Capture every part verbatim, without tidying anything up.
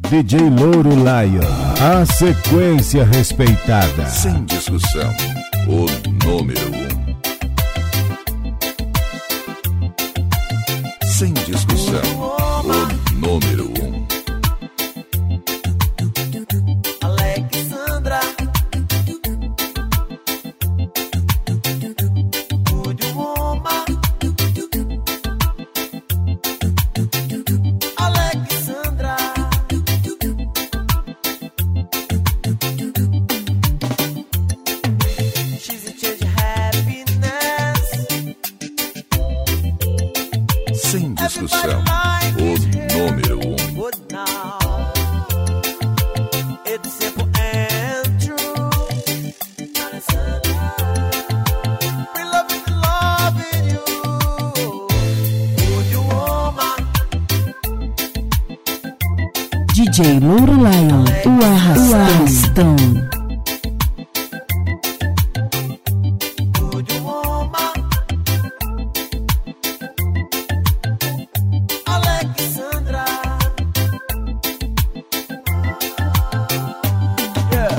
D J Louro Lion, a sequência respeitada. Sem discussão, o número um. Sem discussão, o número um. Alexandra, would you want my Alexandra? She's a change of happiness. Sem discussão, o número um. Good now. It's simple and true. We love you, loving you. Would you want my D J Louro Lion, o arrastão. Would you want my Alexandra? Yeah.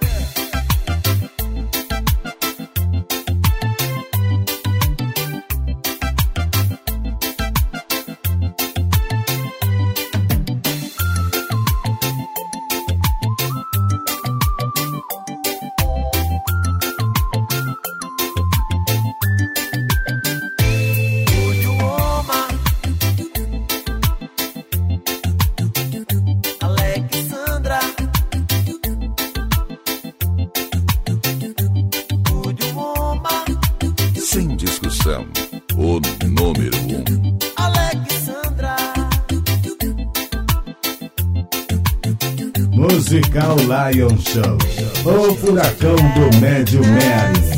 Would you want my Alexandra? Would you want my Sem discussão, o número um. Alexandra? Musical Lion Show, o furacão do Médio Mary.